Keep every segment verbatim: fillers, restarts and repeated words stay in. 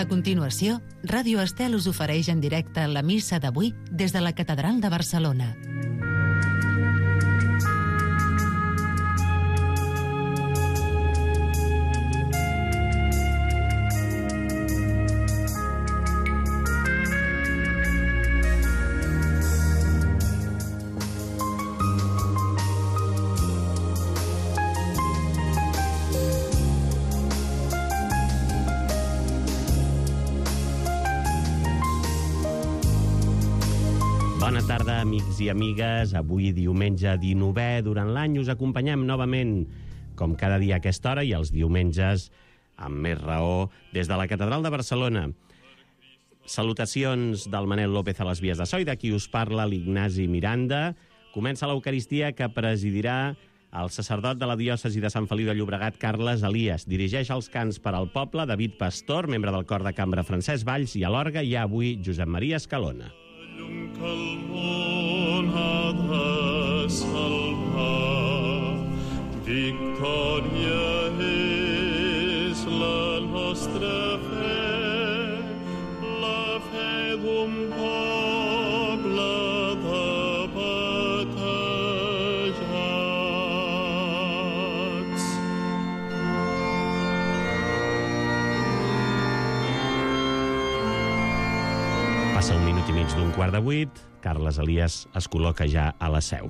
A continuació, Ràdio Estel us ofereix en directe la missa d'avui des de la Catedral de Barcelona. Bona tarda, amics i amigues. Avui, diumenge dinovè, durant l'any us acompanyem novament, com cada dia a aquesta hora i els diumenges, amb més raó, des de la Catedral de Barcelona. Salutacions del Manel López a les vies de so i d'aquí us parla l'Ignasi Miranda. Comença l'Eucaristia que presidirà el sacerdot de la diòcesi de Sant Feliu de Llobregat, Carles Elias. Dirigeix els cants per al poble David Pastor, membre del cor de cambra Francesc Valls, i a l'orgue hi ha avui Josep Maria Escalona. Llum que el món ha de salvar, victòria és la nostra fe, la fe d'un poble de batejats. Passa un minut i mig d'un quart de vuit, Carles Elias es col·loca ja a la seu.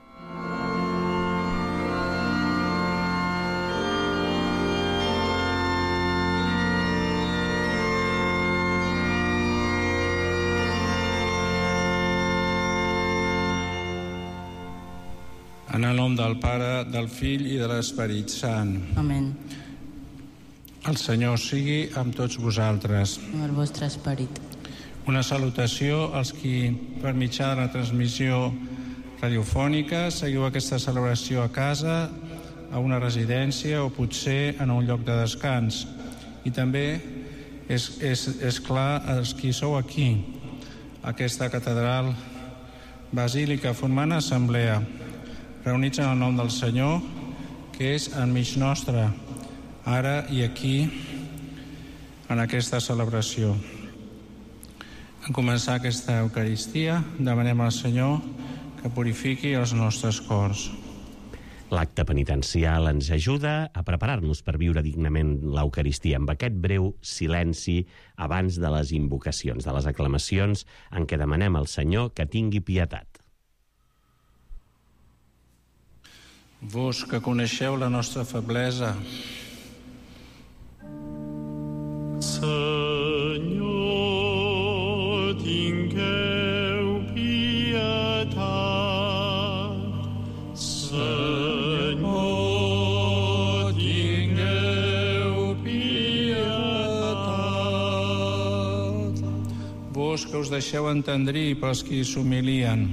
En el nom del Pare, del Fill i de l'Esperit Sant. Amén. El Senyor sigui amb tots vosaltres. Amb el vostre esperit. Una salutació als qui, per mitjà de la transmissió radiofònica, seguiu aquesta celebració a casa, a una residència o potser en un lloc de descans. I també és, és, és clar els qui sou aquí, aquesta catedral basílica formant assemblea, reunits en el nom del Senyor, que és enmig nostre, ara i aquí, en aquesta celebració. En començar aquesta Eucaristia, demanem al Senyor que purifiqui els nostres cors. L'acte penitencial ens ajuda a preparar-nos per viure dignament l'Eucaristia amb aquest breu silenci abans de les invocacions, de les aclamacions en què demanem al Senyor que tingui pietat. Vos que coneixeu la nostra feblesa, Senyor, tingueu pietat. Senyor, tingueu pietat. vos que us deixeu entendrir pels qui s'humilien,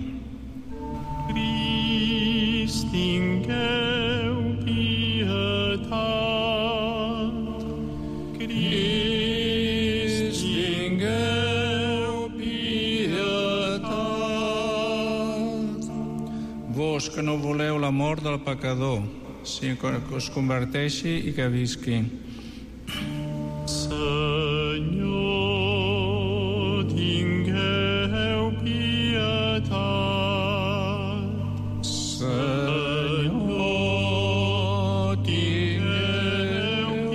Crist, tingueu pietat. Crist, tingueu pietat. vos que no voleu la mort del pecador, sinó que us converteixi i que visqui. Senyor, tingueu pietat. Senyor, tingueu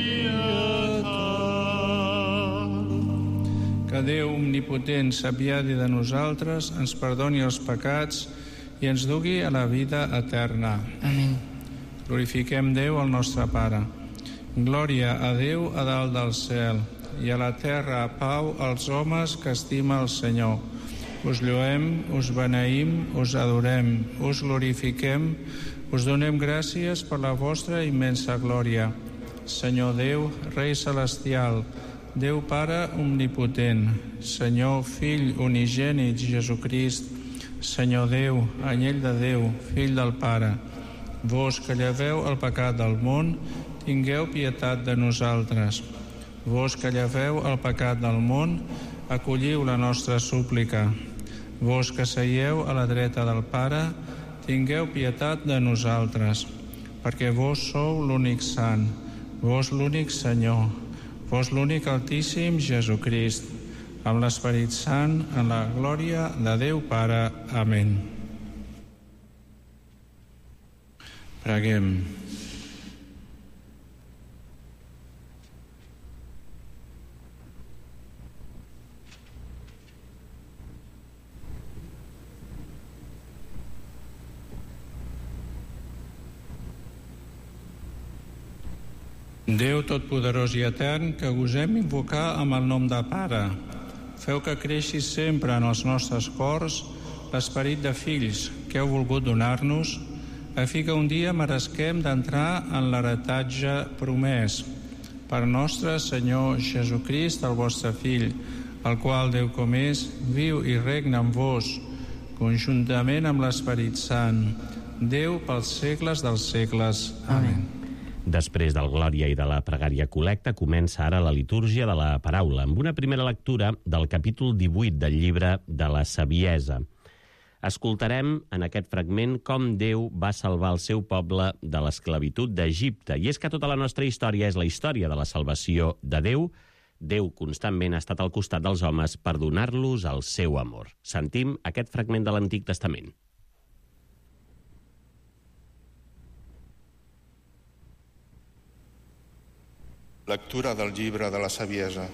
pietat. Que Déu omnipotent s'apiadi de nosaltres, ens perdoni els pecats i ens dugui a la vida eterna. Amén. Glorifiquem Déu, el nostre Pare. Glòria a Déu a dalt del cel i a la terra pau als homes que estima el Senyor. Us lloem, us beneïm, us adorem, us glorifiquem, us donem gràcies per la vostra immensa glòria. Senyor Déu, Rei Celestial, Déu Pare Omnipotent, Senyor Fill Unigènit Jesucrist, Senyor Déu, Anyell de Déu, Fill del Pare, vos que lleveu el pecat del món, tingueu pietat de nosaltres. Vos que lleveu el pecat del món, acolliu la nostra súplica. Vos que seieu a la dreta del Pare, tingueu pietat de nosaltres, perquè vos sou l'únic sant, vos l'únic Senyor, fos l'únic Altíssim Jesucrist, amb l'Esperit Sant, en la glòria de Déu Pare. Amén. Preguem. Déu Totpoderós i Etern, que gosem invocar amb el nom de Pare, feu que creixi sempre en els nostres cors l'esperit de fills que heu volgut donar-nos, a fi que un dia meresquem d'entrar en l'heretatge promès. Per nostre Senyor Jesucrist, el vostre Fill, el qual, Déu com és, viu i regna amb vos, conjuntament amb l'Esperit Sant, Déu pels segles dels segles. Amén. Després del Glòria i de la pregària col·lecta, comença ara la litúrgia de la paraula, amb una primera lectura del capítol divuit del llibre de la Saviesa. Escoltarem en aquest fragment com Déu va salvar el seu poble de l'esclavitud d'Egipte. I és que tota la nostra història és la història de la salvació de Déu. Déu constantment ha estat al costat dels homes per donar-los el seu amor. Sentim aquest fragment de l'Antic Testament. Lectura del llibre de la Saviesa.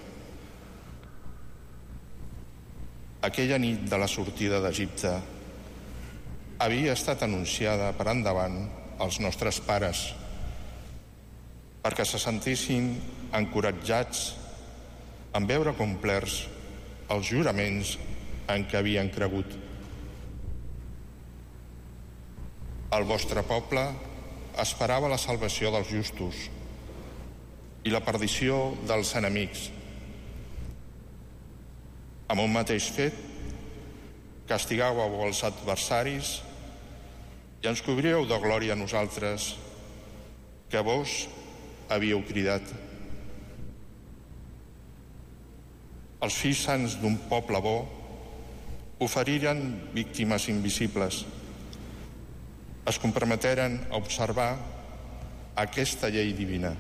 Aquella nit de la sortida d'Egipte havia estat anunciada per endavant als nostres pares perquè se sentissin encoratjats en veure complerts els juraments en què havien cregut. El vostre poble esperava la salvació dels justos i la perdició dels enemics. Amb un mateix fet, castigàveu els adversaris i ens cobríeu de glòria a nosaltres, que vos havíeu cridat. Els fills sants d'un poble bo oferiren víctimes invisibles. Es comprometeren a observar aquesta llei divina.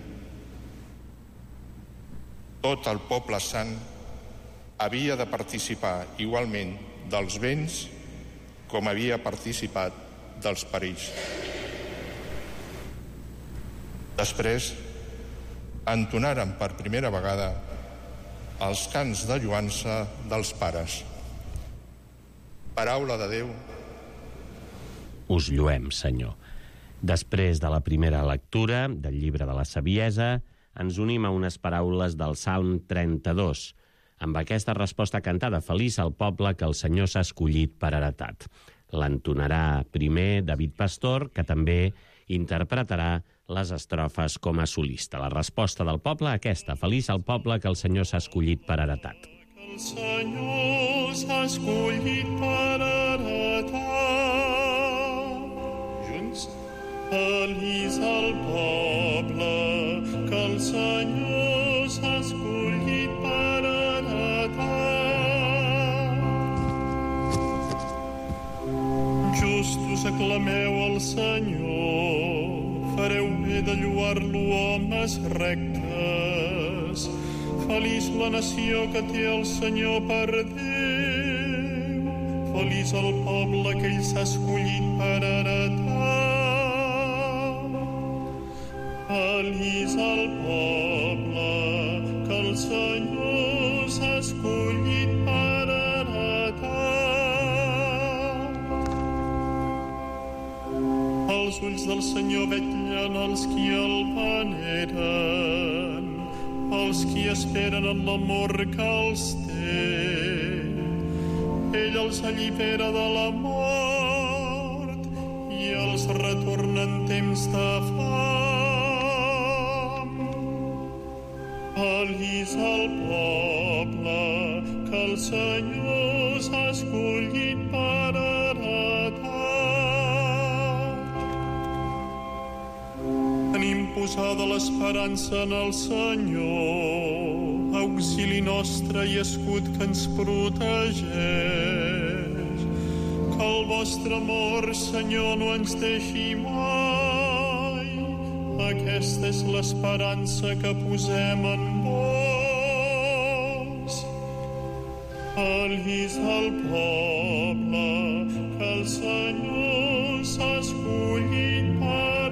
Tot el poble sant havia de participar igualment dels béns com havia participat dels perills. Després, entonaren per primera vegada els cants de lloança dels pares. Paraula de Déu. Us lloem, Senyor. Després de la primera lectura del llibre de la Saviesa, ens unim a unes paraules del Salm trenta-dos, amb aquesta resposta cantada: feliç el poble que el Senyor s'ha escollit per heretat. L'entonarà primer David Pastor, que també interpretarà les estrofes com a solista. La resposta del poble, aquesta: feliç el poble que el Senyor s'ha escollit per heretat. El Senyor s'ha escollit per heretat. Junts. Feliç el poble que el Senyor s'ha escollit per heretat. Justos, aclameu el Senyor, fareu bé de lloar-lo, homes rectes. Feliç la nació que té el Senyor per Déu. Feliç el poble que ell s'ha escollit per heretat. Feliç el poble que el Senyor s'ha escollit per heretat. Els ulls del Senyor vetllen els qui el veneren, els qui esperen en l'amor que els té. Ell els allibera de la mort i els retorna en temps de fam. Feliç el poble que el Senyor s'ha escollit per heretat. Tenim posada l'esperança en el Senyor, auxili nostre i escut que ens protegeix. Que el vostre amor, Senyor, no ens deixi mai. Aquesta és l'esperança que posem en vos. Feliç el poble que el Senyor s'ha escollit per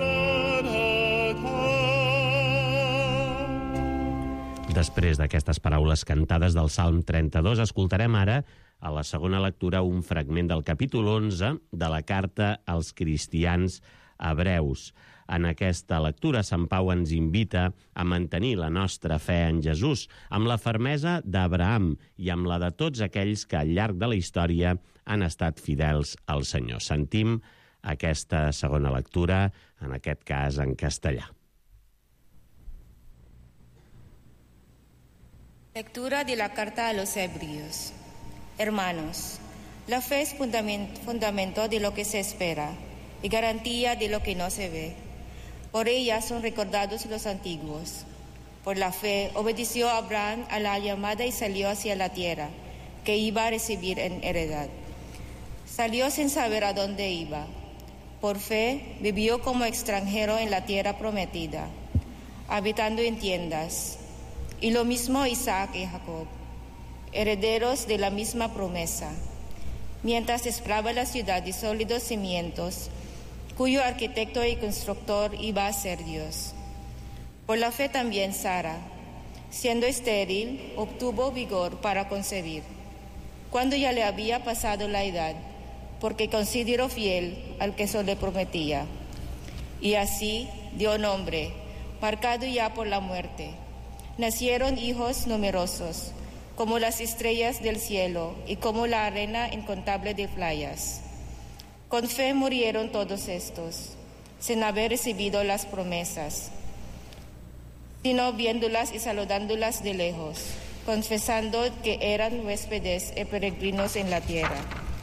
heretat. Després d'aquestes paraules cantades del Salm trenta-dos, escoltarem ara, a la segona lectura, un fragment del capítol onze de la carta als cristians hebreus. En aquesta lectura, Sant Pau ens invita a mantenir la nostra fe en Jesús, amb la fermesa d'Abraham i amb la de tots aquells que al llarg de la història han estat fidels al Senyor. Sentim aquesta segona lectura, en aquest cas en castellà. Lectura de la carta a los Hebreos. Hermanos, la fe es fundamento de lo que se espera y garantía de lo que no se ve. Por ella son recordados los antiguos. Por la fe obedeció Abraham a la llamada y salió hacia la tierra que iba a recibir en heredad. Salió sin saber a dónde iba. Por fe vivió como extranjero en la tierra prometida, habitando en tiendas. Y lo mismo Isaac y Jacob, herederos de la misma promesa, mientras esperaba la ciudad de sólidos cimientos, cuyo arquitecto y constructor iba a ser Dios. Por la fe también Sara, siendo estéril, obtuvo vigor para concebir, cuando ya le había pasado la edad, porque consideró fiel al que se le prometía. Y así dio nombre, marcado ya por la muerte. Nacieron hijos numerosos, como las estrellas del cielo y como la arena incontable de playas. Con fe murieron todos estos, sin haber recibido las promesas, sino viéndolas y saludándolas de lejos, confesando que eran huéspedes y peregrinos en la tierra.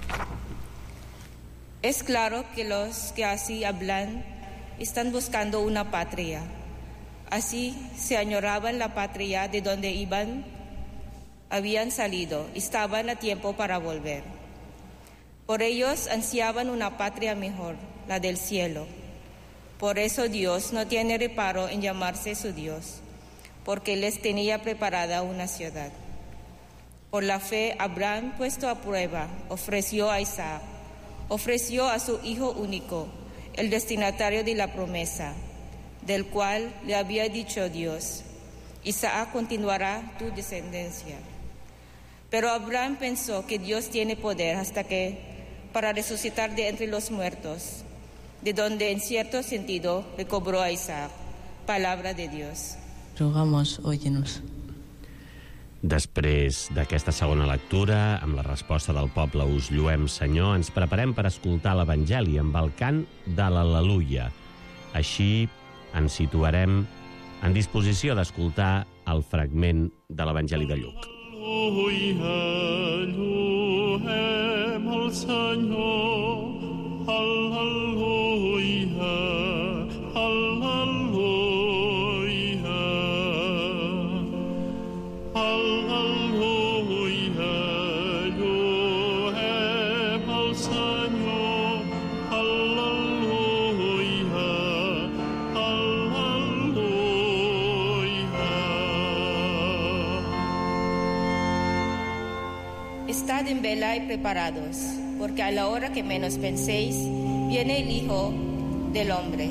Es claro que los que así hablan están buscando una patria. Así se añoraban la patria de donde iban, habían salido, estaban a tiempo para volver. Por ellos ansiaban una patria mejor, la del cielo. Por eso Dios no tiene reparo en llamarse su Dios, porque les tenía preparada una ciudad. Por la fe, Abraham, puesto a prueba, ofreció a Isaac, ofreció a su hijo único, el destinatario de la promesa, del cual le había dicho Dios: Isaac continuará tu descendencia. Pero Abraham pensó que Dios tiene poder hasta que para resucitar de entre los muertos, de donde en cierto sentido recobró a Isaac. Palabra de Dios. Rogamos, óyenos. Després d'aquesta segona lectura, amb la resposta del poble Us lluem, Senyor, ens preparem per escoltar l'Evangeli amb el cant de l'Al·leluia. Així ens situarem en disposició d'escoltar el fragment de l'Evangeli de Lluc. Al·leluia, lluem el Senyor, al·leluia, al·leluia, al·leluia, lluem el Senyor, al·leluia, al·leluia. Estad en vela y preparados, porque a la hora que menos penséis, viene el Hijo del Hombre.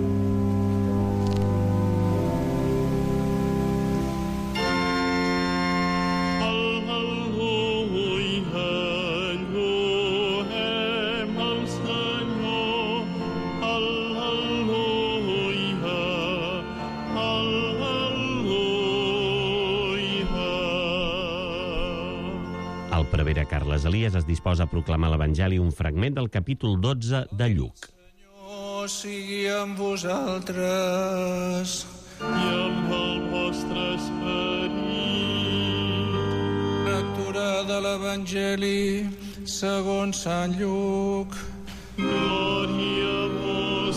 El prevere Carles Elias es disposa a proclamar l'Evangeli, un fragment del capítol dotze de Lluc. Senyor sigui amb vosaltres. I amb el vostre esperit. Lectura de l'Evangeli segons Sant Lluc. Glòria a vos,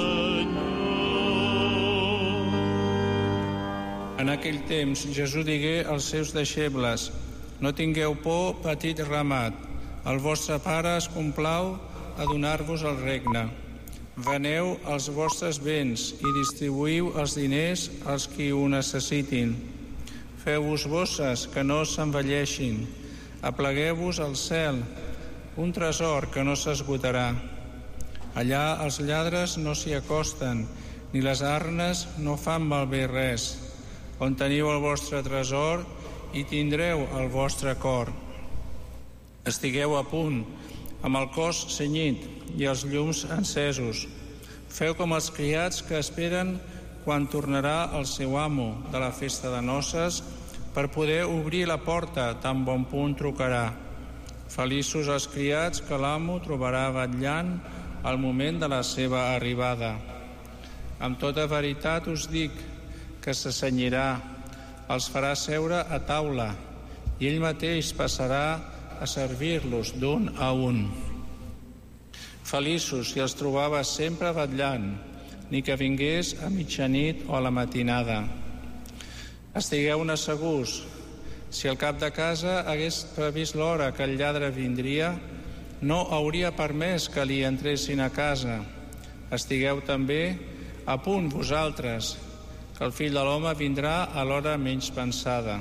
Senyor. En aquell temps, Jesús digué als seus deixebles: no tingueu por, petit ramat. El vostre pare es complau a donar-vos el regne. Veneu els vostres béns i distribuïu els diners als qui ho necessitin. Feu-vos bosses que no s'envelleixin, Aplegueu-vos al cel, un tresor que no s'esgotarà. Allà els lladres no s'hi acosten, ni les arnes no fan malbé res. On teniu el vostre tresor, hi tindreu el vostre cor. Estigueu a punt, amb el cos cenyit i els llums encesos. Feu com els criats que esperen quan tornarà el seu amo de la festa de noces per poder obrir la porta tan bon punt trucarà. Feliços els criats que l'amo trobarà vetllant al moment de la seva arribada. Amb tota veritat us dic que s'assenyirà, els farà seure a taula i ell mateix passarà a servir-los d'un a un. Feliços si els trobava sempre vetllant, ni que vingués a mitjanit o a la matinada. Estigueu-ne segurs, si el cap de casa hagués previst l'hora que el lladre vindria, no hauria permès que li entressin a casa. Estigueu també a punt vosaltres, que el fill de l'home vindrà a l'hora menys pensada.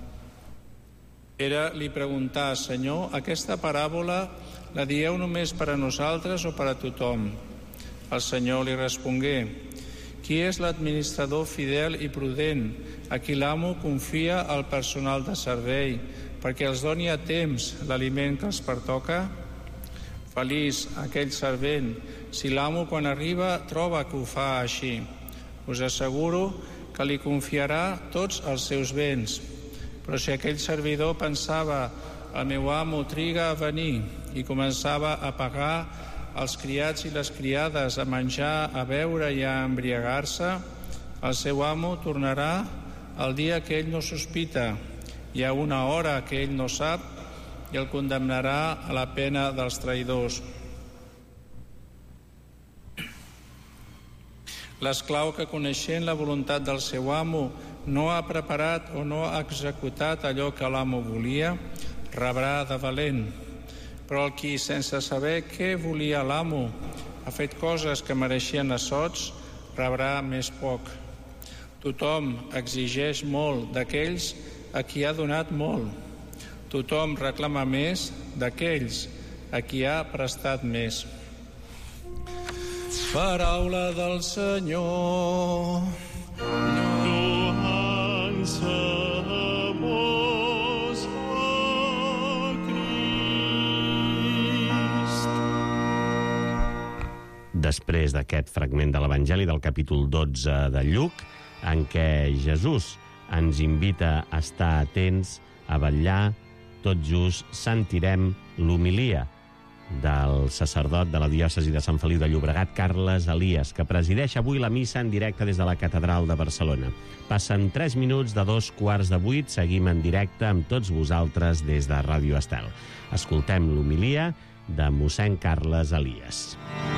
Pere li preguntà: Senyor, aquesta paràbola la dieu només per a nosaltres o per a tothom? El Senyor li respongué: qui és l'administrador fidel i prudent a qui l'amo confia el personal de servei perquè els doni a temps l'aliment que els pertoca? Feliç aquell servent si l'amo quan arriba troba que ho fa així. Us asseguro que li confiarà tots els seus béns. Però si aquell servidor pensava: el meu amo triga a venir, i començava a pagar els criats i les criades, a menjar, a beure i a embriagar-se, el seu amo tornarà el dia que ell no sospita i a una hora que ell no sap, i el condemnarà a la pena dels traïdors. L'esclau que, coneixent la voluntat del seu amo, no ha preparat o no ha executat allò que l'amo volia, rebrà de valent. Però el qui, sense saber què volia l'amo, ha fet coses que mereixien assots, rebrà més poc. Tothom exigeix molt d'aquells a qui ha donat molt. Tothom reclama més d'aquells a qui ha prestat més. Paraula del Senyor. Lloança a vos, a Crist. Després d'aquest fragment de l'Evangeli del capítol dotze de Lluc, en què Jesús ens invita a estar atents, a vetllar, tot just sentirem l'homilia del sacerdot de la diòcesi de Sant Feliu de Llobregat, Carles Elies, que presideix avui la missa en directe des de la Catedral de Barcelona. Passen tres minuts de dos quarts de vuit, seguim en directe amb tots vosaltres des de Ràdio Estel. Escoltem l'homilia de mossèn Carles Elies.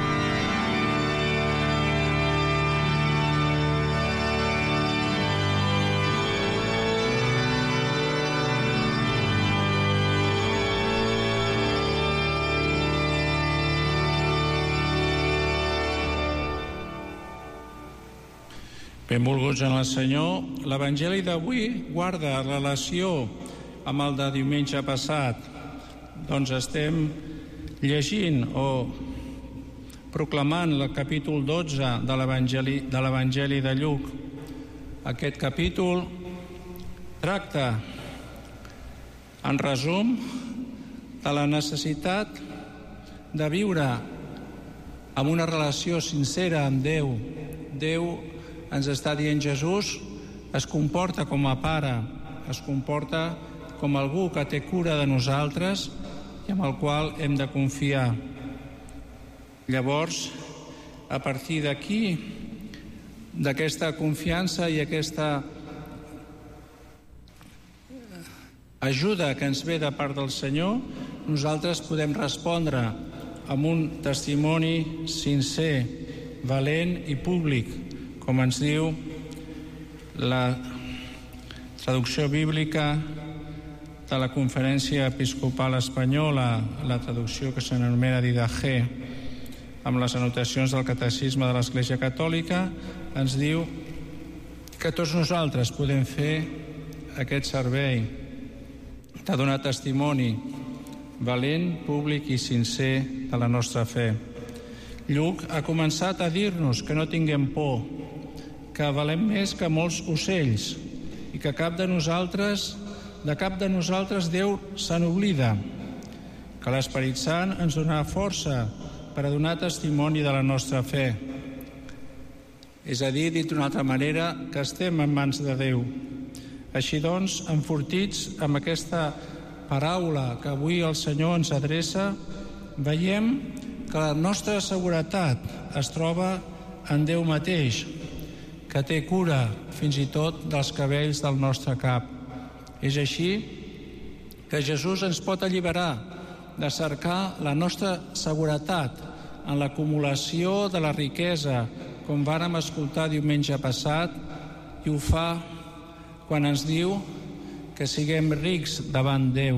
Benvolguts en el Senyor, l'Evangeli d'avui guarda relació amb el de diumenge passat. Doncs estem llegint o proclamant el capítol dotze de l'Evangeli de l'Evangeli de Lluc. Aquest capítol tracta, en resum, de la necessitat de viure amb una relació sincera amb Déu. Déu, ens està dient Jesús, es comporta com a pare, es comporta com algú que té cura de nosaltres i amb el qual hem de confiar. Llavors, a partir d'aquí, d'aquesta confiança i aquesta ajuda que ens ve de part del Senyor, nosaltres podem respondre amb un testimoni sincer, valent i públic, com ens diu la traducció bíblica de la Conferència Episcopal Espanyola, la traducció que s'anomena Didache, amb les anotacions del Catecisme de l'Església Catòlica, ens diu que tots nosaltres podem fer aquest servei de donar testimoni valent, públic i sincer de la nostra fe. Lluc ha començat a dir-nos que no tinguem por, que valem més que molts ocells i que cap de nosaltres, de cap de nosaltres Déu se n'oblida, que l'Esperit Sant ens donarà força per a donar testimoni de la nostra fe. És a dir, dit d'una altra manera, que estem en mans de Déu. Així doncs, enfortits amb aquesta paraula que avui el Senyor ens adreça, veiem que la nostra seguretat es troba en Déu mateix, que té cura fins i tot dels cabells del nostre cap. És així que Jesús ens pot alliberar de cercar la nostra seguretat en l'acumulació de la riquesa, com vàrem escoltar diumenge passat, i ho fa quan ens diu que siguem rics davant Déu.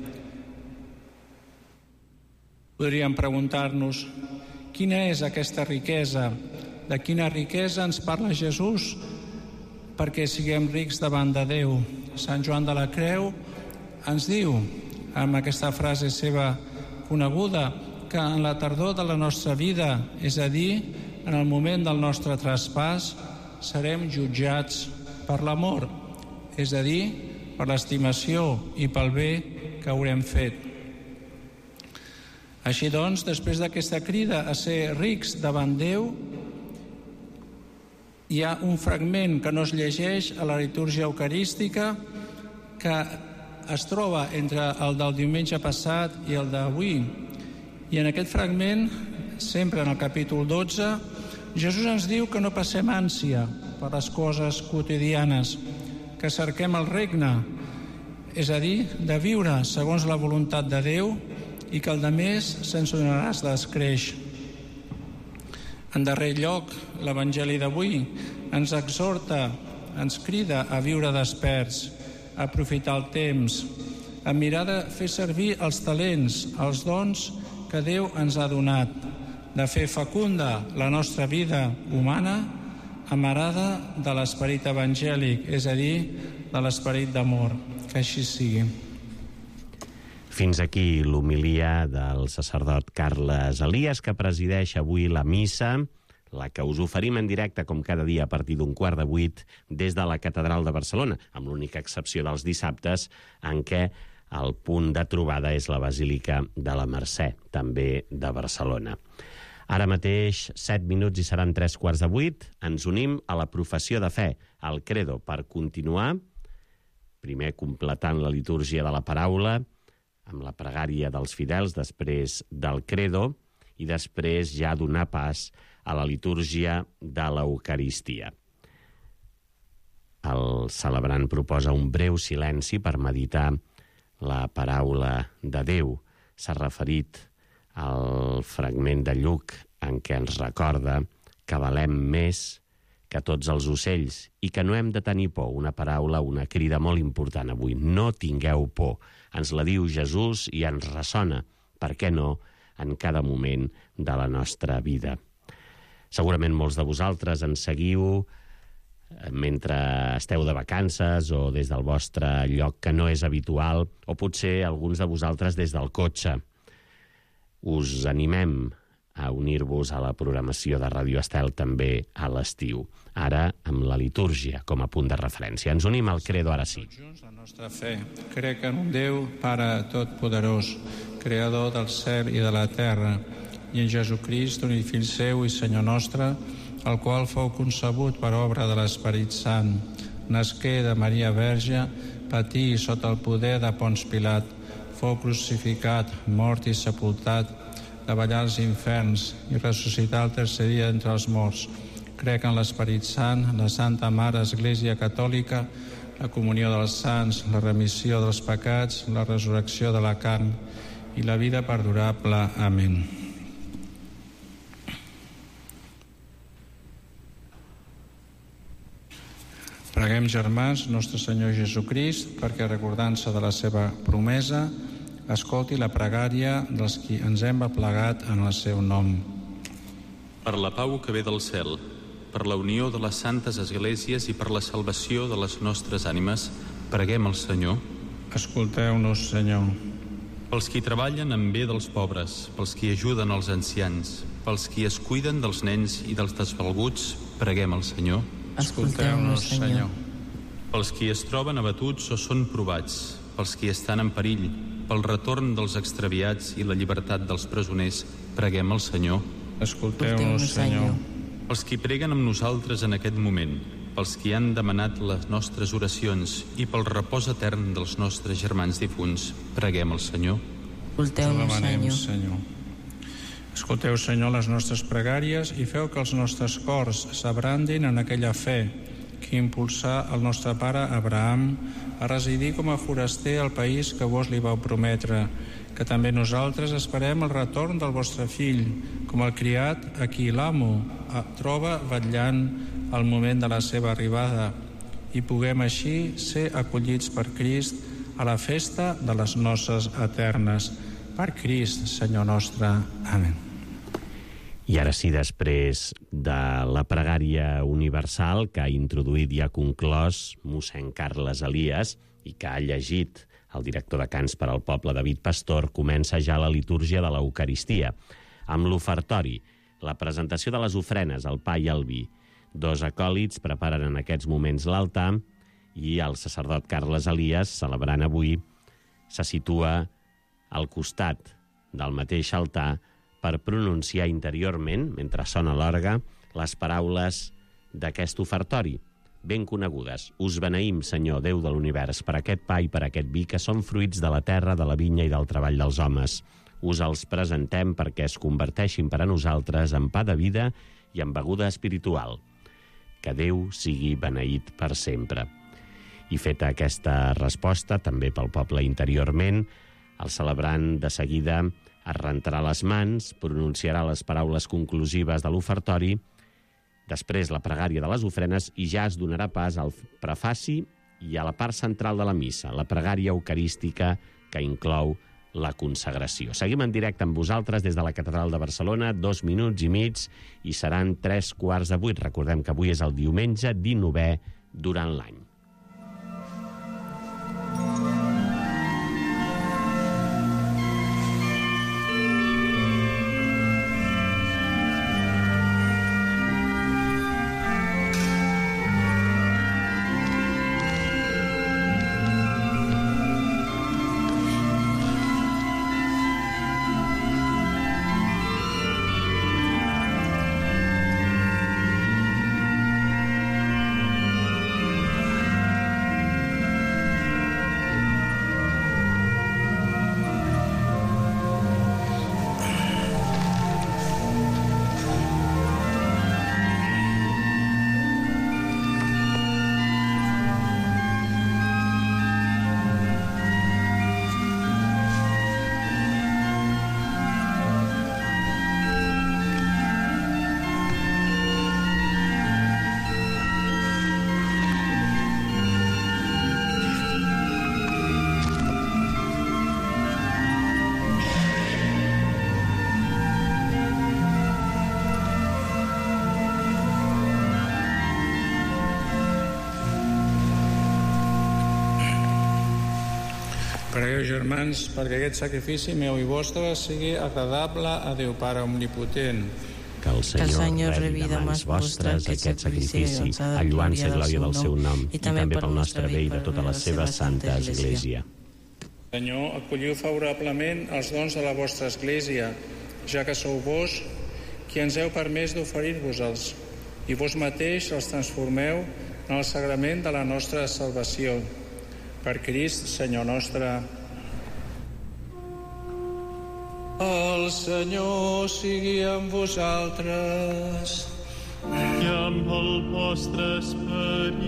Podríem preguntar-nos, quina és aquesta riquesa? De quina riquesa ens parla Jesús perquè siguem rics davant de Déu? Sant Joan de la Creu ens diu, amb aquesta frase seva coneguda, que en la tardor de la nostra vida, és a dir, en el moment del nostre traspàs, serem jutjats per l'amor, és a dir, per l'estimació i pel bé que haurem fet. Així doncs, després d'aquesta crida a ser rics davant Déu, hi ha un fragment que no es llegeix a la litúrgia eucarística que es troba entre el del diumenge passat i el d'avui. I en aquest fragment, sempre en el capítol dotze, Jesús ens diu que no passem ànsia per les coses quotidianes, que cerquem el regne, és a dir, de viure segons la voluntat de Déu i que el de més se'ns donarà descreix. En darrer lloc, l'Evangeli d'avui ens exhorta, ens crida a viure desperts, a aprofitar el temps, a mirar de fer servir els talents, els dons que Déu ens ha donat, de fer fecunda la nostra vida humana amarada de l'esperit evangèlic, és a dir, de l'esperit d'amor. Que així sigui. Fins aquí l'homilia del sacerdot Carles Elies, que presideix avui la missa, la que us oferim en directe com cada dia a partir d'un quart de vuit des de la Catedral de Barcelona, amb l'única excepció dels dissabtes en què el punt de trobada és la Basílica de la Mercè, també de Barcelona. Ara mateix, set minuts i seran tres quarts de vuit, ens unim a la professió de fe, al Credo, per continuar, primer completant la litúrgia de la paraula, amb la pregària dels fidels, després del Credo, i després ja donar pas a la litúrgia de l'Eucaristia. El celebrant proposa un breu silenci per meditar la paraula de Déu. S'ha referit al fragment de Lluc en què ens recorda que valem més que tots els ocells i que no hem de tenir por. Una paraula, una crida molt important avui. No tingueu por. Ens la diu Jesús i ens ressona, per què no, en cada moment de la nostra vida. Segurament molts de vosaltres ens seguiu mentre esteu de vacances o des del vostre lloc que no és habitual, o potser alguns de vosaltres des del cotxe. Us animem a unir-vos a la programació de Ràdio Estel també a l'estiu. Ara amb la litúrgia com a punt de referència. Ens unim al Credo ara sí. La nostra fe. Crec en un Déu, Pare Totpoderós, Creador del cel i de la terra, i en Jesucrist, únic Fill seu i Senyor nostre, el qual fou concebut per obra de l'Esperit Sant, nasqué de Maria Verge, patí sota el poder de Pons Pilat, fou crucificat, mort i sepultat, davallar als inferns i ressuscitar el tercer dia entre els morts. Crec en l'Esperit Sant, la Santa Mare Església Catòlica, la comunió dels sants, la remissió dels pecats, la resurrecció de la carn i la vida perdurable. Amén. Preguem, germans, nostre Senyor Jesucrist, perquè recordant-se de la seva promesa, escolti la pregària dels qui ens hem aplegat en el seu nom. Per la pau que ve del cel, per la unió de les santes esglésies i per la salvació de les nostres ànimes, preguem al Senyor. Escolteu-nos, Senyor. Pels qui treballen en bé dels pobres, pels qui ajuden els ancians, pels qui es cuiden dels nens i dels desvalguts, preguem al Senyor. Escolteu-nos, Senyor. Pels qui es troben abatuts o són provats, pels qui estan en perill, pel retorn dels extraviats i la llibertat dels presoners, preguem al Senyor. Escolteu-nos, Senyor. Pels qui preguen amb nosaltres en aquest moment, pels qui han demanat les nostres oracions i pel repòs etern dels nostres germans difunts, preguem al Senyor. Escolteu-nos, Senyor. Senyor. Escolteu, Senyor, les nostres pregàries i feu que els nostres cors s'abrandin en aquella fe que impulsà el nostre pare Abraham a residir com a foraster al país que vos li vau prometre, que també nosaltres esperem el retorn del vostre fill, com el criat a qui l'amo troba vetllant al moment de la seva arribada, i puguem així ser acollits per Crist a la festa de les noces eternes. Per Crist, Senyor nostre. Amén. I ara sí, després de la pregària universal que ha introduït i ha conclòs mossèn Carles Elias i que ha llegit el director de cants per al poble, David Pastor, comença ja la litúrgia de l'Eucaristia, amb l'ofertori, la presentació de les ofrenes, el pa i el vi. Dos acòlits preparen en aquests moments l'altar i el sacerdot Carles Elias, celebrant avui, se situa al costat del mateix altar per pronunciar interiorment, mentre sona l'orgue, les paraules d'aquest ofertori, ben conegudes. Us beneïm, Senyor, Déu de l'univers, per aquest pa i per aquest vi que són fruits de la terra, de la vinya i del treball dels homes. Us els presentem perquè es converteixin per a nosaltres en pa de vida i en beguda espiritual. Que Déu sigui beneït per sempre. I feta aquesta resposta, també pel poble interiorment, el celebrant de seguida es rentarà les mans, pronunciarà les paraules conclusives de l'ofertori, després la pregària de les ofrenes i ja es donarà pas al prefaci i a la part central de la missa, la pregària eucarística que inclou la consagració. Seguim en directe amb vosaltres des de la Catedral de Barcelona, dos minuts i mig, i seran tres quarts de vuit. Recordem que avui és el diumenge dinovè durant l'any. Pregueu, germans, perquè aquest sacrifici meu i vostre sigui agradable a Déu Pare Omnipotent. Que el Senyor, que el Senyor rebi de mans vostres aquest sacrifici, a lluança i glòria del seu nom, i també pel nostre bé i de tota la seva santa Església. Senyor, acolliu favorablement els dons de la vostra Església, ja que sou vos qui ens heu permès d'oferir-vos-els, i vos mateix els transformeu en el sagrament de la nostra salvació. Per Crist, Senyor nostre. El Senyor sigui amb vosaltres. I amb el vostre esperit.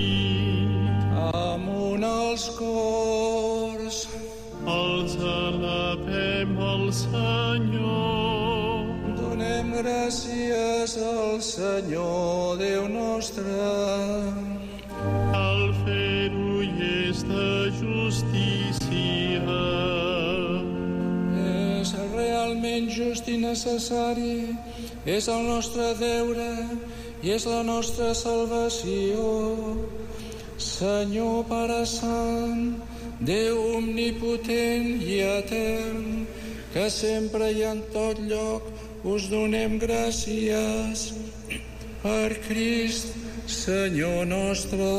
Amunt els cors. Els alabem al Senyor. Donem gràcies al Senyor, Déu nostre. Al fer-ho i és de justícia. És realment just i necessari, és el nostre deure i és la nostra salvació. Senyor Pare Sant, Déu omnipotent i etern, que sempre i en tot lloc us donem gràcies per Crist, Senyor nostre.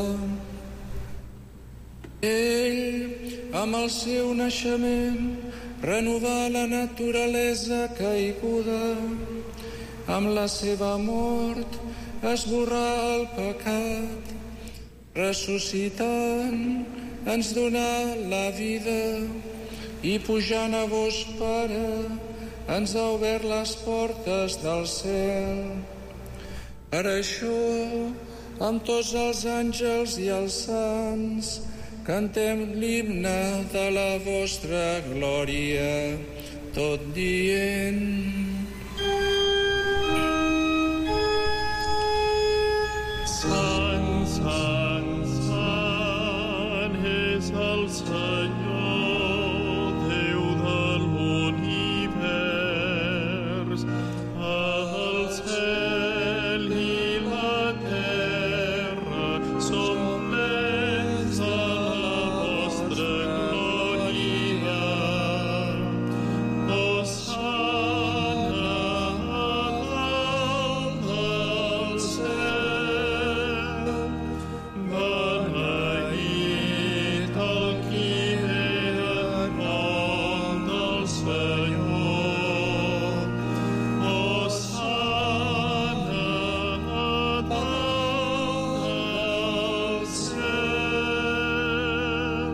Ell, amb el seu naixement, renovà la naturalesa caiguda. Amb la seva mort esborrà el pecat. Ressuscitant, ens donà la vida i pujant a vos, Pare, ens ha obert les portes del cel. Per això, amb tots els àngels i els sants, cantem l'himne de la vostra glòria, tot dient... Sant, sant, sant és el Senyor, Déu de l'univers. El cel i la terra són plens de la vostra glòria. Hosana a dalt del cel. Beneït el qui ve en nom del Senyor. Hosana a dalt del cel.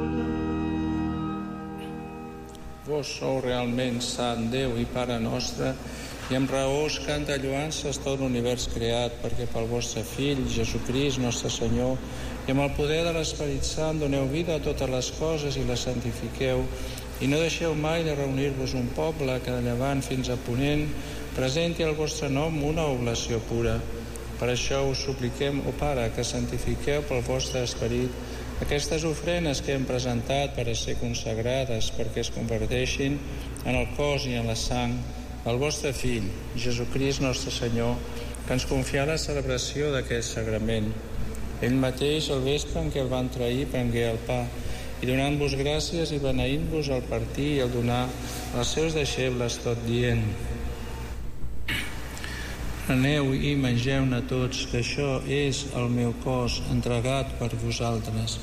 Vos sou realment sant Déu i Pare nostre, i amb raó us canta lloances tot l'univers creat, perquè pel vostre Fill, Jesucrist, nostre Senyor, i amb el poder de l'Esperit Sant doneu vida a totes les coses i les santifiqueu, i no deixeu mai de reunir-vos un poble que de llevant fins a ponent presenti al vostre nom una oblació pura. Per això us supliquem, ó Pare, que santifiqueu pel vostre Esperit aquestes ofrenes que hem presentat per a ser consagrades, perquè es converteixin en el cos i en la sang del vostre Fill, Jesucrist nostre Senyor, que ens confià la celebració d'aquest sagrament. Ell mateix, al vespre en què el van trair, prengué el pa, i donant-vos gràcies i beneint-vos al partir i al donar als seus deixebles, tot dient: Preneu i mengeu-ne tots, que això és el meu cos entregat per vosaltres.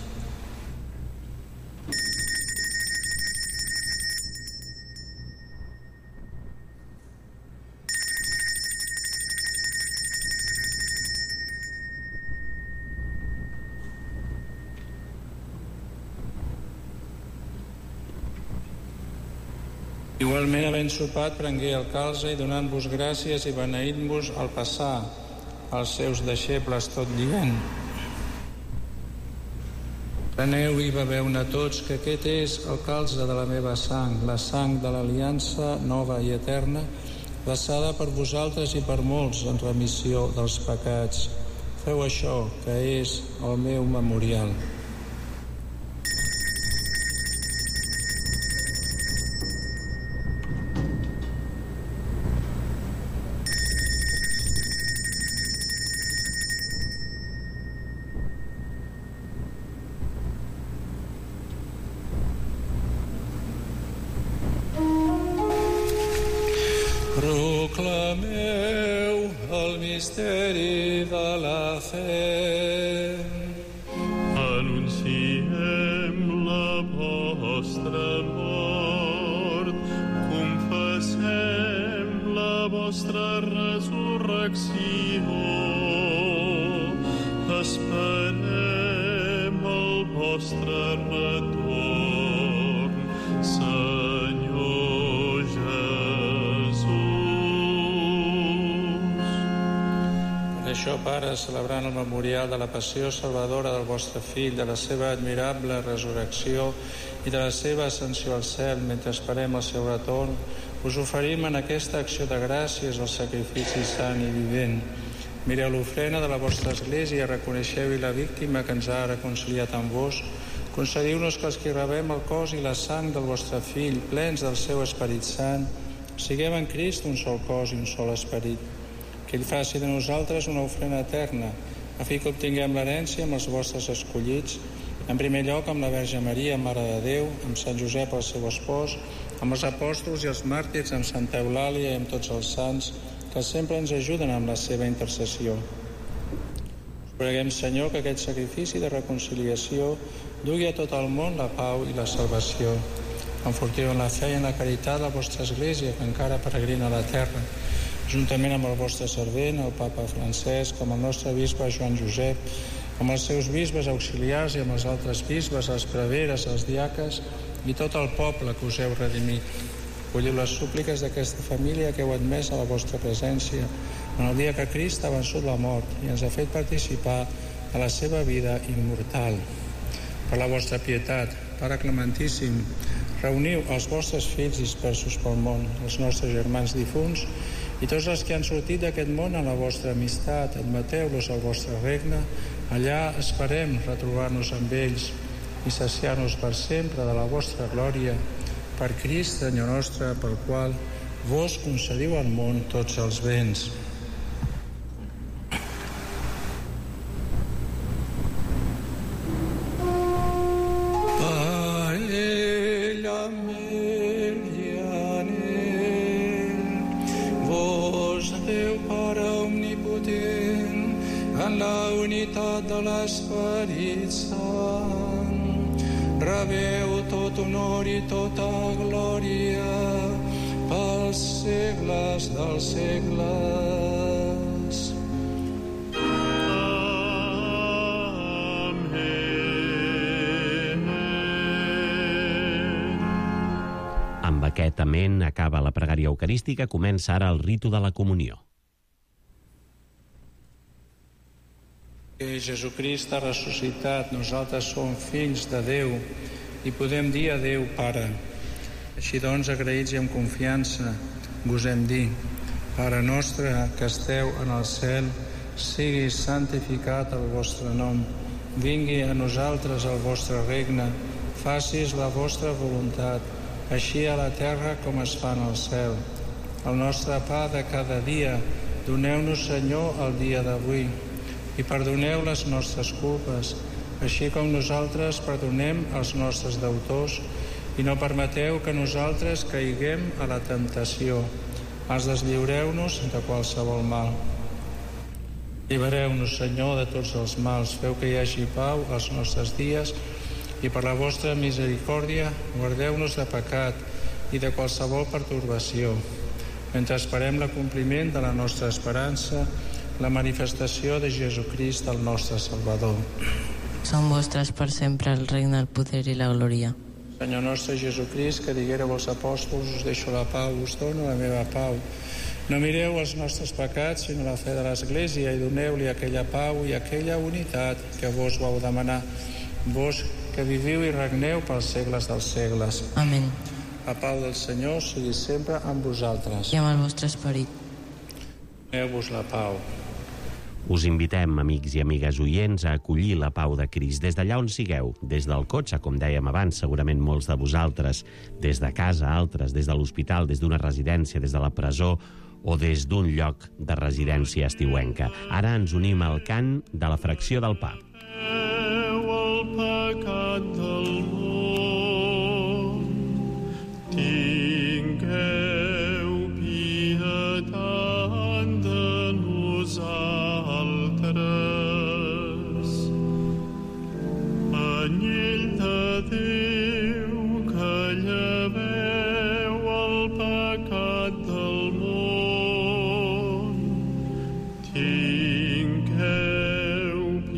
Igualment, havent sopat, prengué el calze i donant-vos gràcies i beneint-vos al passar als seus deixebles, tot dient: Preneu i beveu-ne tots, que aquest és el calze de la meva sang, la sang de l'aliança nova i eterna, vessada per vosaltres i per molts en remissió dels pecats. Feu això, que és el meu memorial. Proclameu el misteri de la fe. Anunciem la vostra mort, confessem la vostra resurrecció, esperem el vostre retorn, Senyor Jesús. Per això, Pare, celebrant el memorial de la passió salvadora del vostre Fill, de la seva admirable resurrecció i de la seva ascensió al cel, mentre esperem el seu retorn, us oferim en aquesta acció de gràcies el sacrifici sant i vivent. Mireu l'ofrena de la vostra Església, reconeixeu-hi la víctima que ens ha reconciliat amb vos. Concediu-nos que els que rebem el cos i la sang del vostre Fill, plens del seu Esperit Sant, siguem en Crist un sol cos i un sol esperit. Que ell faci de nosaltres una ofrena eterna, a fi que obtinguem l'herència amb els vostres escollits En primer lloc, amb la Verge Maria, Mare de Déu, amb Sant Josep, el seu espòs, amb els apòstols i els màrtirs, amb Santa Eulàlia i amb tots els sants, que sempre ens ajuden amb la seva intercessió. Us preguem, Senyor, que aquest sacrifici de reconciliació dugui a tot el món la pau i la salvació. Enfortiu en la fe i en la caritat la vostra Església, que encara peregrina a la terra, juntament amb el vostre servent, el papa Francesc, amb el nostre bisbe Joan Josep, amb els seus bisbes auxiliars i amb els altres bisbes, els preveres, els diaques i tot el poble que us heu redimit. Colliu les súpliques d'aquesta família que heu admès a la vostra presència en el dia que Crist ha vençut la mort i ens ha fet participar de la seva vida immortal. Per la vostra pietat, Pare Clementíssim, reuniu els vostres fills dispersos pel món, els nostres germans difunts i tots els que han sortit d'aquest món en la vostra amistat. Admeteu-los al vostre regne. Allà esperem retrobar-nos amb ells i saciar-nos per sempre de la vostra glòria. Per Crist, Senyor nostre, pel qual vos concediu al món tots els béns. De l'Esperit Sant, rebeu tot honor i tota glòria pels segles dels segles. Amén. Amb aquest amén acaba la pregària eucarística, comença ara el ritu de la comunió. Que Jesucrist ha ressuscitat, nosaltres som fills de Déu i podem dir a Déu Pare. Així doncs, agraïts i amb confiança, gosem dir: Pare nostre que esteu en el cel, sigui santificat el vostre nom. Vingui a nosaltres el vostre regne, facis la vostra voluntat, així a la terra com es fa en el cel. El nostre pa de cada dia, doneu-nos, Senyor, el dia d'avui, i perdoneu les nostres culpes, així com nosaltres perdonem els nostres deutors, i no permeteu que nosaltres caiguem a la temptació. Mas deslliureu-nos de qualsevol mal. Llibereu-nos, Senyor, de tots els mals. Feu que hi hagi pau als nostres dies i per la vostra misericòrdia guardeu-nos de pecat i de qualsevol pertorbació, mentre esperem l'acompliment de la nostra esperança, la manifestació de Jesucrist, el nostre Salvador. Són vostres per sempre el regne, el poder i la glòria. Senyor nostre Jesucrist, que diguéreu als apòstols: us deixo la pau, us dono la meva pau. No mireu els nostres pecats, sinó la fe de l'Església, i doneu-li aquella pau i aquella unitat que vos vau demanar, vos que viviu i regneu pels segles dels segles. Amén. La pau del Senyor sigui sempre amb vosaltres. I amb el vostre esperit. Doneu-vos la pau. Us invitem, amics i amigues oients, a acollir la pau de Crist des d'allà on sigueu, des del cotxe, com dèiem abans, segurament molts de vosaltres, des de casa, altres, des de l'hospital, des d'una residència, des de la presó o des d'un lloc de residència estiuenca. Ara ens unim al cant de la fracció del pa. El pecat del món, tingueu pietat de nosaltres. Anyell de Déu, que lleveu el pecat del món, tingueu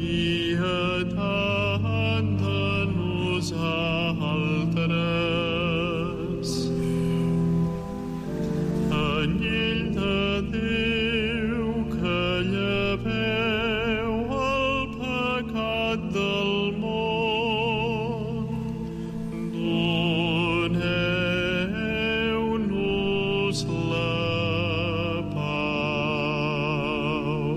pietat de nosaltres. Anyell de Déu, que lleveu el pecat del món, doneu-nos la pau.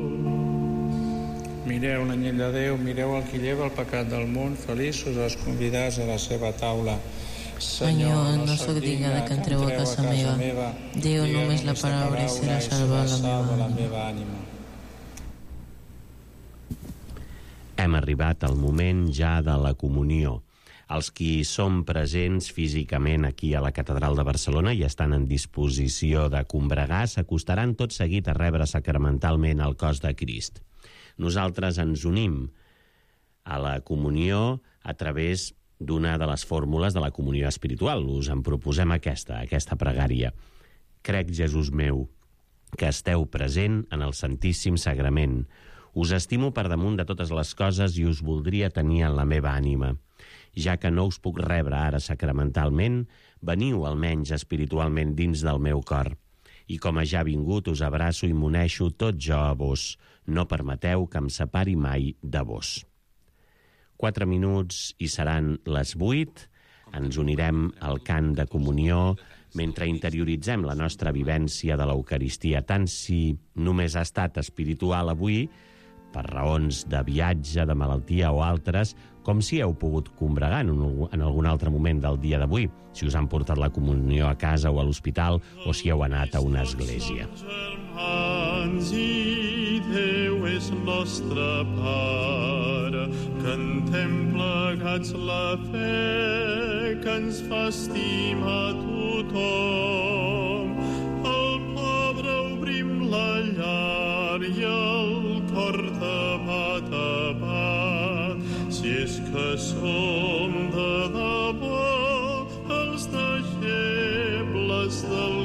Mireu l'anyell de Déu, mireu el que lleva el pecat del món, feliços els convidats a la seva taula. Senyor, no sóc digna que entreu a casa meva. Déu només la paraula i serà salva la meva ànima. Hem Hem arribat al moment ja de la comunió. Els qui som presents físicament aquí a la Catedral de Barcelona i estan en disposició de combregar s'acostaran tot seguit a rebre sacramentalment el cos de Crist. Nosaltres ens unim a la comunió a través d'una de les fórmules de la comunió espiritual. Us en proposem aquesta, aquesta pregària. Crec, Jesús meu, que esteu present en el Santíssim Sagrament. Us estimo per damunt de totes les coses i us voldria tenir en la meva ànima. Ja que no us puc rebre ara sacramentalment, veniu almenys espiritualment dins del meu cor. I com a ja vingut, us abraço i m'uneixo tot jo a vos. No permeteu que em separi mai de vos. Quatre minuts i seran les vuit. Ens unirem al cant de comunió mentre interioritzem la nostra vivència de l'Eucaristia, tant si només ha estat espiritual avui, per raons de viatge, de malaltia o altres, com si heu pogut combregar en, un, en algun altre moment del dia d'avui, si us han portat la comunió a casa o a l'hospital, o si heu anat a una església. Germans, i Déu és nostre Pare, cantem plegats la fe que ens fa estimar tothom. Al pobre obrim la llar i el cor tapat, tapat, si és que som de debò els deixebles del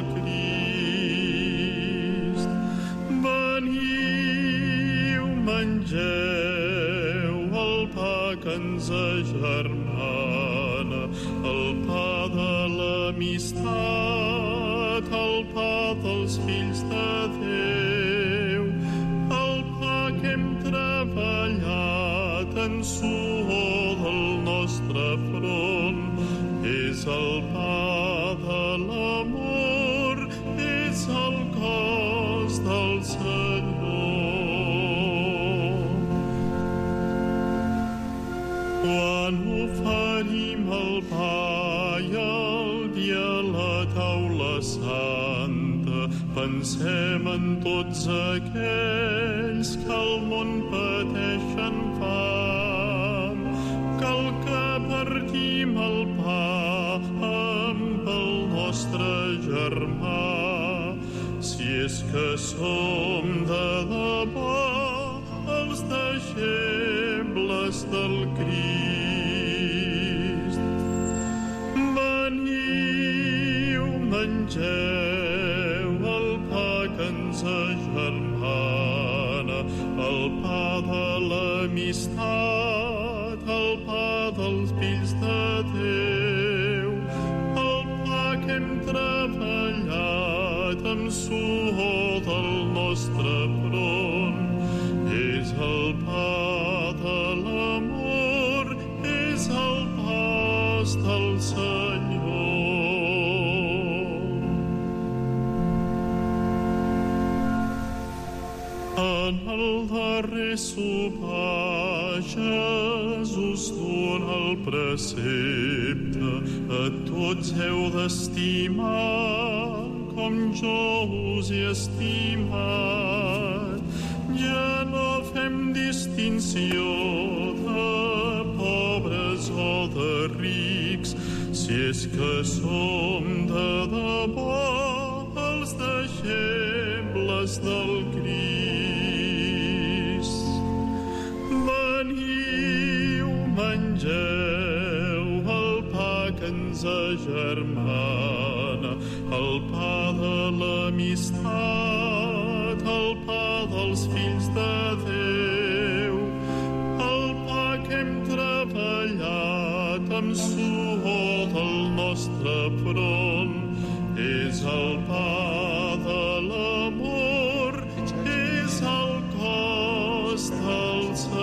Crist. Veniu, mengeu el pa que ens agermana, el pa de l'amistat, el pa dels fills de Déu, el pa que hem treballat en suor del nostre front. És el pa de l'amor, és el cos del Senyor. Quan oferim el pa i el dia a la taula santa, pensem en tots aquells que al món pateixen fam. Cal que partim el pa amb el nostre germà, si és que som de debò els deixebles del Crist. Veniu, mengeu el pa que ens agermana, el pa de l'amistat, el pa dels fills de Déu, el pa que hem treballat amb suor del nostre front. És el pa de l'amor, és el pas del Senyor. En el darrer sopar Jesús dona el precepte: a tots heu d'estimar com jo us he estimat. Ja no fem distinció de pobres o de rics, si és que som de debò els deixebles del Crist. Veniu, mengeu el pa que ens agermana, el pa de l'amistat, el pa dels fills de Déu, el pa que hem treballat amb suor del nostre front. És el pa de l'amor, és el cos del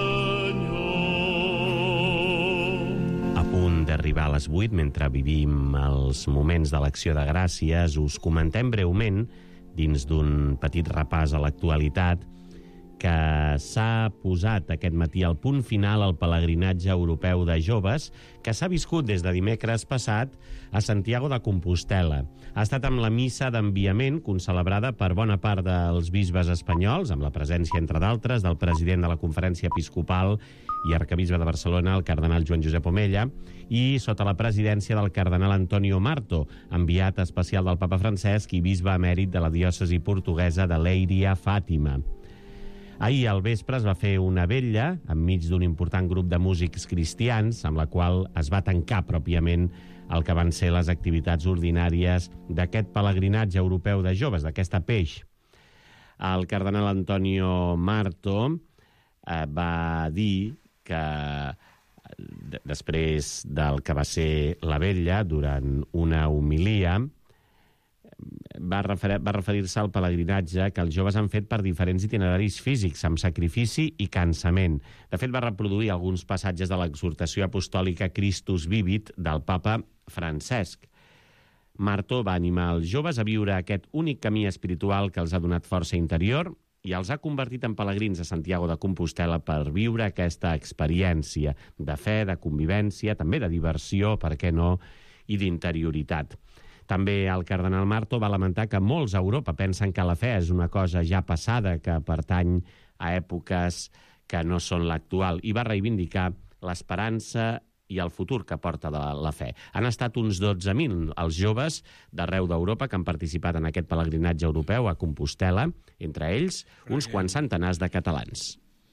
Senyor. A punt d'arribar a les vuit, mentre vivim els moments de l'Acció de Gràcies, us comentem breument, dins d'un petit repàs a l'actualitat, que s'ha posat aquest matí al punt final al pelegrinatge europeu de joves que s'ha viscut des de dimecres passat a Santiago de Compostel·la. Ha estat amb la missa d'enviament concelebrada per bona part dels bisbes espanyols, amb la presència, entre d'altres, del president de la Conferència Episcopal i arcabisbe de Barcelona, el cardenal Joan Josep Omella, i sota la presidència del cardenal Antonio Marto, enviat especial del papa Francesc i bisbe emèrit de la diòcesi portuguesa de Leiria, Fàtima. Ahir al vespre es va fer una vetlla enmig d'un important grup de músics cristians, amb la qual es va tancar pròpiament el que van ser les activitats ordinàries d'aquest pelegrinatge europeu de joves, d'aquesta peix. El cardenal Antonio Marto eh, va dir que després del que va ser la vetlla, durant una homilia, va, refer va referir-se al pelegrinatge que els joves han fet per diferents itineraris físics, amb sacrifici i cansament. De fet, va reproduir alguns passatges de l'exhortació apostòlica Christus Vivit del papa Francesc. Marto va animar els joves a viure aquest únic camí espiritual que els ha donat força interior i els ha convertit en pelegrins a Santiago de Compostel·la per viure aquesta experiència de fe, de convivència, també de diversió, per què no, i d'interioritat. També el cardenal Marto va lamentar que molts a Europa pensen que la fe és una cosa ja passada, que pertany a èpoques que no són l'actual, i va reivindicar l'esperança i el futur que porta de la fe. Han estat uns dotze mil els joves d'arreu d'Europa que han participat en aquest pelegrinatge europeu a Compostel·la, entre ells uns quants centenars de catalans.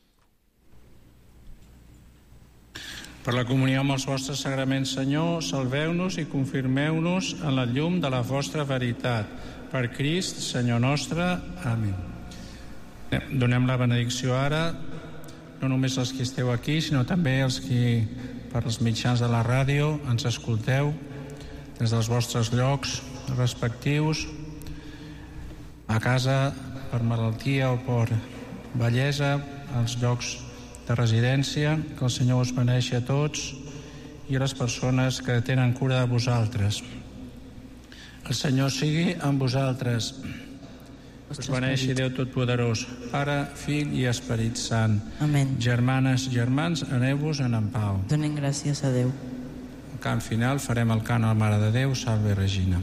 Per la comunió amb els vostres sagraments, Senyor, salveu-nos i confirmeu-nos en la llum de la vostra veritat. Per Crist, Senyor nostre. Amén. Donem la benedicció ara, no només els que esteu aquí, sinó també els que per als mitjans de la ràdio ens escolteu des dels vostres llocs respectius, a casa per malaltia o per vellesa, als llocs de residència, que el Senyor us beneixi a tots i a les persones que tenen cura de vosaltres. El Senyor sigui amb vosaltres. Us beneixi Déu Totpoderós, Pare, Fill i Esperit Sant. Amén. Germanes, germans, aneu-vos en en pau. Donem gràcies a Déu. Al cant final farem el cant a la Mare de Déu, Salve Regina.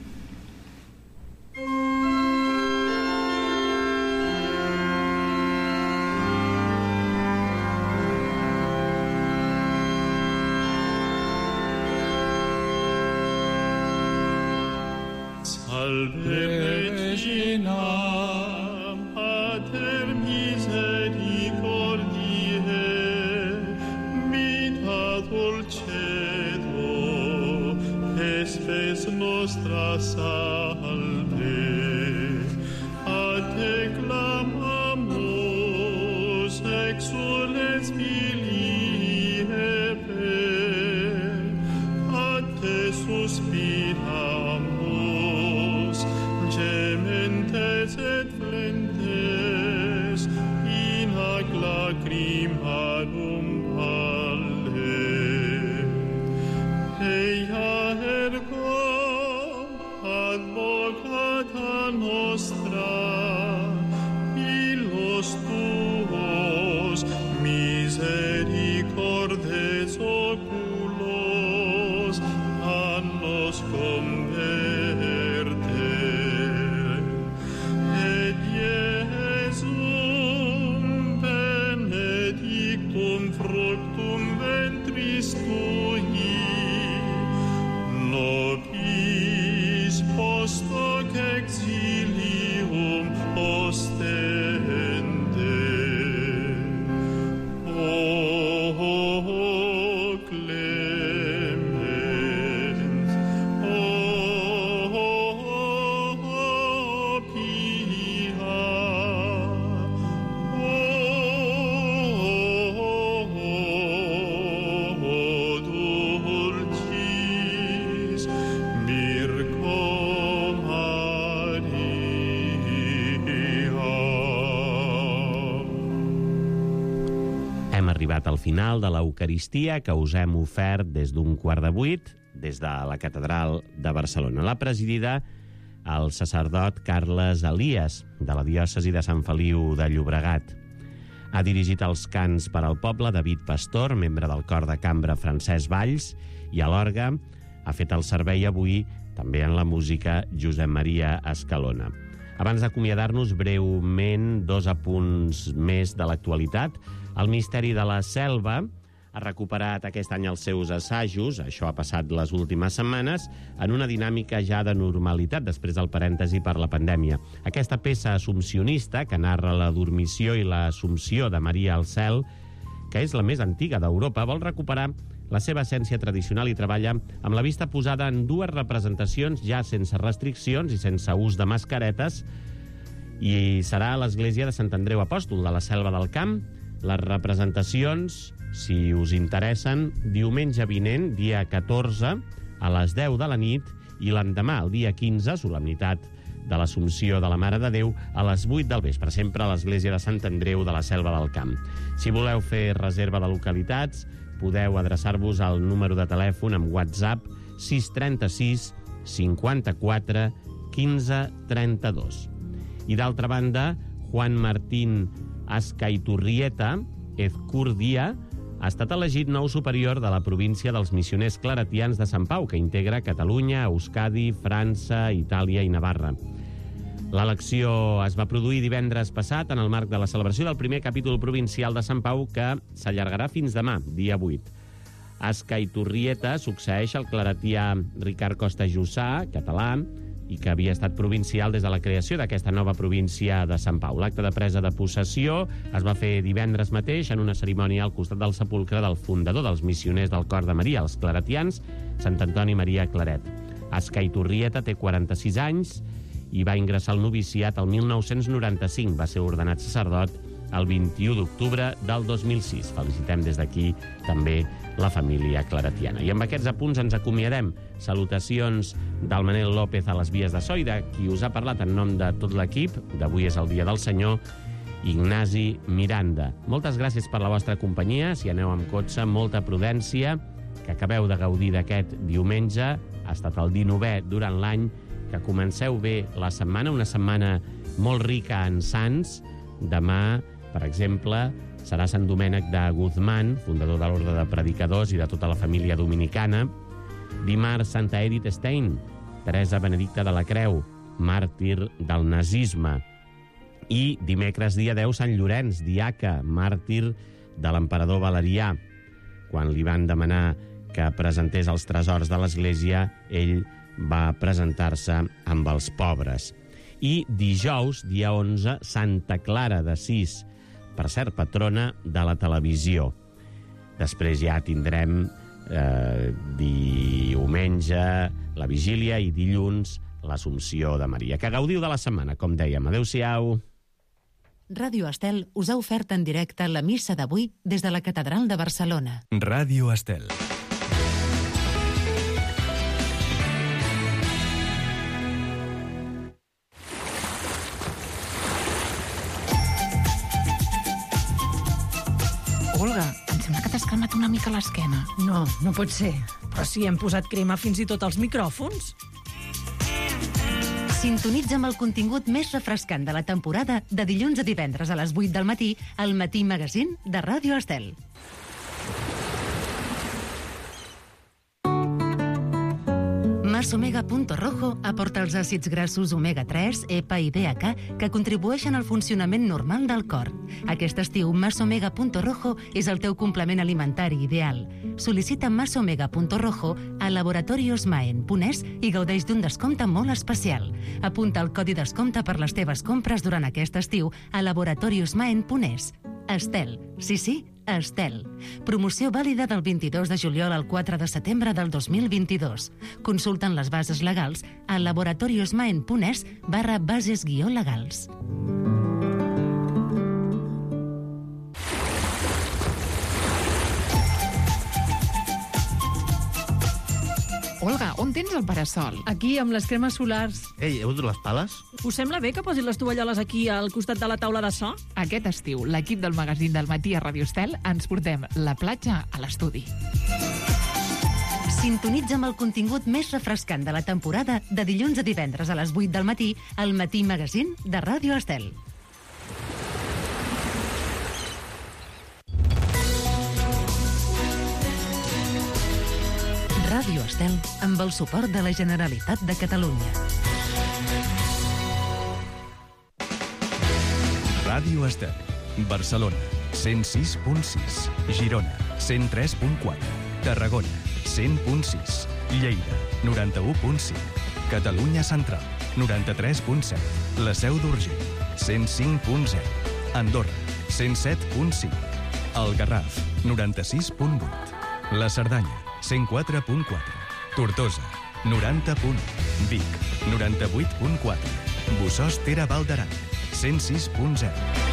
Salve Regina, Pater misericordiae, vita dulcedo, spes nostra salve. A te clamamus, exules filii Eve, a te suspiramus, gementes et flentes, in hac lacrimarum valle. Eia ergo, advocata nostra, illos tuos misericordes oculos a nos converte. Et Iesum benedictum fructum ventris tui, nobis post hoc exilium ostende. O clement, o pia, o dulcis Virgo Maria. Hem arribat al final de l'Eucaristia que us hem ofert des d'un quart de vuit, des de la Catedral de Barcelona. L'ha presidida el sacerdot Carles Elias, de la diòcesi de Sant Feliu de Llobregat. Ha dirigit els cants per al poble David Pastor, membre del cor de cambra Francesc Valls, i a l'orgue ha fet el servei avui també en la música Josep Maria Escalona. Abans d'acomiadar-nos breument, dos apunts més de l'actualitat. El Misteri de la Selva ha recuperat aquest any els seus assajos, això ha passat les últimes setmanes, en una dinàmica ja de normalitat després del parèntesi per la pandèmia. Aquesta peça assumpcionista, que narra la dormició i l'assumpció de Maria al cel, que és la més antiga d'Europa, vol recuperar la seva essència tradicional i treballa amb la vista posada en dues representacions ja sense restriccions i sense ús de mascaretes, i serà a l'església de Sant Andreu Apòstol de la Selva del Camp. Les representacions, si us interessen, diumenge vinent, dia catorze, a les deu de la nit, i l'endemà, el dia quinze, solemnitat de l'Assumpció de la Mare de Déu, a les vuit del vespre, sempre a l'església de Sant Andreu de la Selva del Camp. Si voleu fer reserva de localitats, podeu adreçar-vos al número de telèfon amb WhatsApp sis tres sis cinquanta-quatre quinze trenta-dos. I d'altra banda, Juan Martín Azcaiturrieta Ezcurdia ha estat elegit nou superior de la província dels missioners claretians de Sant Pau, que integra Catalunya, Euskadi, França, Itàlia i Navarra. L'elecció es va produir divendres passat en el marc de la celebració del primer capítol provincial de Sant Pau, que s'allargarà fins demà, dia vuit. Azcaiturrieta succeeix al claretià Ricard Costa Jussà, català, i que havia estat provincial des de la creació d'aquesta nova província de Sant Pau. L'acte de presa de possessió es va fer divendres mateix en una cerimònia al costat del sepulcre del fundador dels missioners del Cor de Maria, els claretians, Sant Antoni Maria Claret. Azcaiturrieta té quaranta-sis anys i va ingressar al noviciat el mil nou-cents noranta-cinc. Va ser ordenat sacerdot el vint-i-u d'octubre del dos mil sis. Felicitem des d'aquí també la família claretiana. I amb aquests apunts ens acomiadem. Salutacions del Manel López a les vies de so i de qui us ha parlat en nom de tot l'equip. D'avui és el dia del Senyor, Ignasi Miranda. Moltes gràcies per la vostra companyia. Si aneu amb cotxe, molta prudència, que acabeu de gaudir d'aquest diumenge. Ha estat el dinovè durant l'any, que comenceu bé la setmana, una setmana molt rica en sants. Demà, per exemple, serà Sant Domènec de Guzmán, fundador de l'Orde de Predicadors i de tota la família dominicana. Dimarts, Santa Edith Stein, Teresa Benedicta de la Creu, màrtir del nazisme. I dimecres, dia deu, Sant Llorenç, diaca, màrtir de l'emperador Valerià. Quan li van demanar que presentés els tresors de l'Església, ell va presentar-se amb els pobres. I dijous, dia onze, Santa Clara d'Assís, per cert, patrona de la televisió. Després ja tindrem eh, diumenge la vigília i dilluns l'Assumpció de Maria. Que gaudiu de la setmana, com dèiem. Adéu-siau. Ràdio Estel us ha ofert en directe la missa d'avui des de la Catedral de Barcelona. Ràdio Estel. Olga, em sembla que t'has calmat una mica l'esquena. No, no pot ser. Però si hem posat crema fins i tot als micròfons. Sintonitza amb el contingut més refrescant de la temporada de dilluns a divendres a les vuit del matí al Matí Magazine de Ràdio Estel. Omega Punto Rojo aporta els àcids grassos omega tres, E P A i D H A que contribueixen al funcionament normal del cor. Aquest estiu, Mas Omega Punto Rojo és el teu complement alimentari ideal. Sol·licita Mas Omega Punto Rojo a laboratorios maen punt es i gaudeix d'un descompte molt especial. Apunta el codi descompte per les teves compres durant aquest estiu a laboratorios maen punt es. Estel. Sí, sí, Estel. Promoció vàlida del vint-i-dos de juliol al quatre de setembre del dos mil vint-i-dos. Consulten les bases legals a laboratoriosmaen punt es barra bases guió legals. Olga, on tens el parasol? Aquí, amb les cremes solars. Ei, heu dut les pales? Us sembla bé que posi les tovalloles aquí al costat de la taula de so? Aquest estiu, l'equip del magazín del matí a Radio Estel ens portem la platja a l'estudi. Sintonitza amb el contingut més refrescant de la temporada de dilluns a divendres a les vuit del matí al Matí Magazín de Ràdio Estel. Ràdio Estel, amb el suport de la Generalitat de Catalunya. Ràdio Estel, Barcelona, cent sis punt sis, Girona, cent tres punt quatre, Tarragona, cent punt sis, Lleida, noranta-u punt cinc, Catalunya Central, noranta-tres punt set, La Seu d'Urgell, cent cinc punt zero, Andorra, cent set punt cinc, El Garraf, noranta-sis punt vuit, La Cerdanya, cent quatre punt quatre, Tortosa, noranta punt u, Vic, noranta-vuit punt quatre, Bossòst Val d'Aran, cent sis punt zero.